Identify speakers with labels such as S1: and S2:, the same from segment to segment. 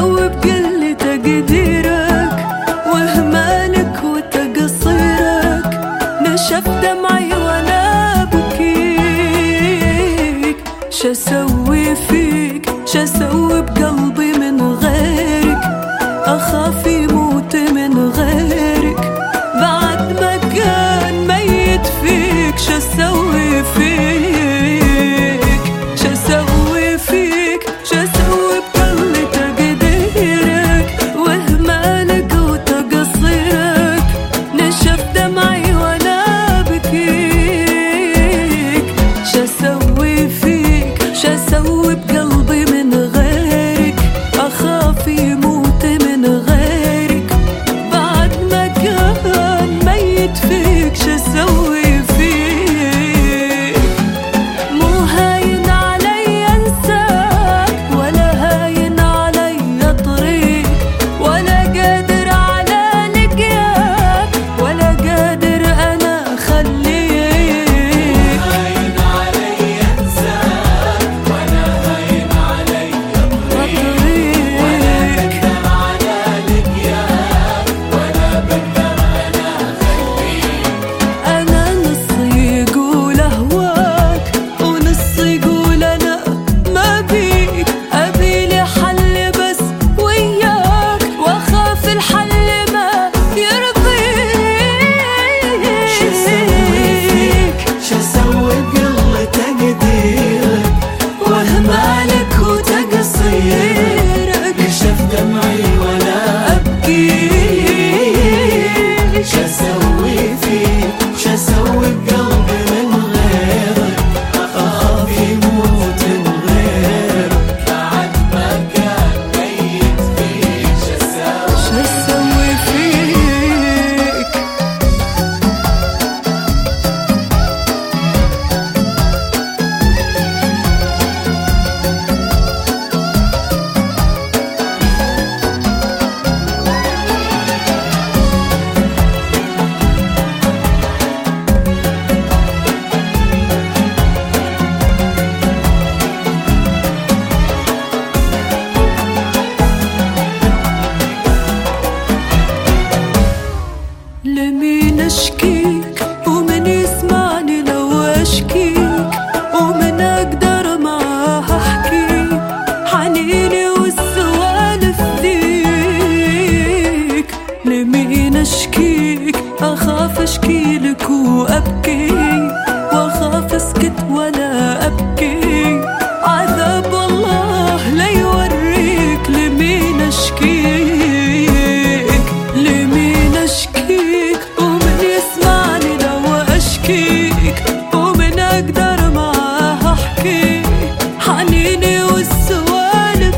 S1: اسوي بكل تقديرك واهمالك وتقصيرك؟ نشف دمعي وانا بكيك. شاسوي فيك شاسوي بقلبي من غيرك؟ اخاف يموت من غيرك بعد ما كان ميت فيك. شاسوي فيك شاسوي فيك شاسوي بكل تقديرك واهمالك وتقصيرك؟ نشف دمعي وانا بكيك. شاسوي فيك شاسوي بقلبي من غيرك؟ اخاف يموت من غيرك بعد ما كان ميت فيك. شاسوي فيك مو هاين علي انساك ولا هاين علي طريق ولا قادر على لقياك ولا قادر انا اخليك.
S2: هاين علي انساك ولا هاين علي طريق ولا بقدر على لقياك ولا بقدر انا اخليك.
S1: انا نصي يقول اهواك ونصي يقول انا ما بيك. ابيلي حل بس وياك واخاف الحل ما يرضيك.
S2: شاسوي فيك شاسوي بقل تقديرك واهمالك وتقصيرك؟ نشف دمعي وانا ابكيك. شاسوي فيك شاسوي بقلبي من غيرك؟ اخاف يموت من غيرك بعد ما كان ميت فيك.
S1: شاسوي فيك لمين اشكيك ومن يسمعني لو اشكيك ومن اقدر معاه احكي حنيني والسوالف ذيك؟ لمين اشكيك اخاف اشكيلك وابكي واخاف اسكت ولا ابكي. عذاب والله لا يوريك. لمين اشكيك لمين اشكيك ومن يسمعني لو اشكيك ومن اقدر معاه احكي حنيني والسوالف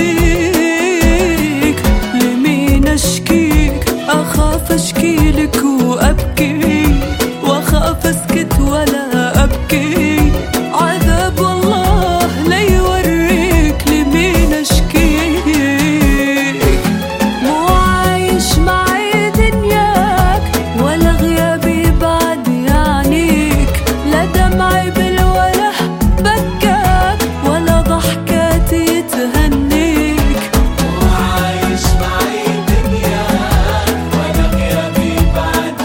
S1: ذيك؟ لمين اشكيك اخاف اشكيلك وابكي واخاف اسكت ولا ابكي. عذاب والله لا يوريك. لمين اشكيك مو عايش معي دنياك ولا غيابي بعد يعنيك؟ لا دمعي بالوله بكاك ولا ضحكاتي تهنيك.
S2: وعايش معي دنياك ولا غيابي بعد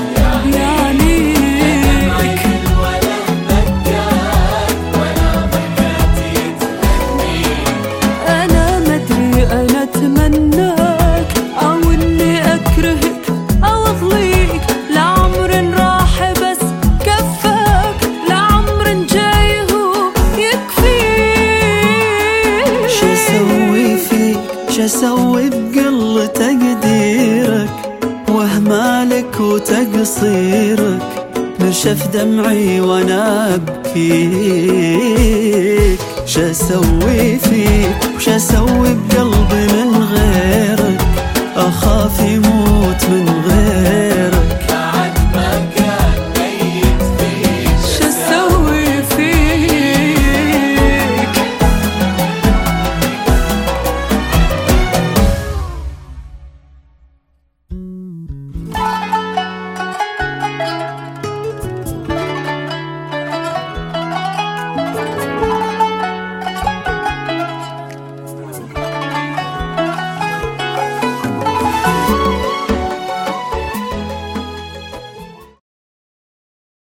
S1: يعنيك
S2: ولا بكاك ولا ضحكاتي تهنيك.
S1: انا مدري انا اتمناك او اني اكرهك او اضليك. لعمر راح بس كفاك لعمر جاي هو يكفيك.
S2: شاسوي فيك شاسوي بقل تقديرك واهمالك وتقصيرك؟ نشف دمعي وانا ابكيك. شاسوي فيك وشاسوي بقلبي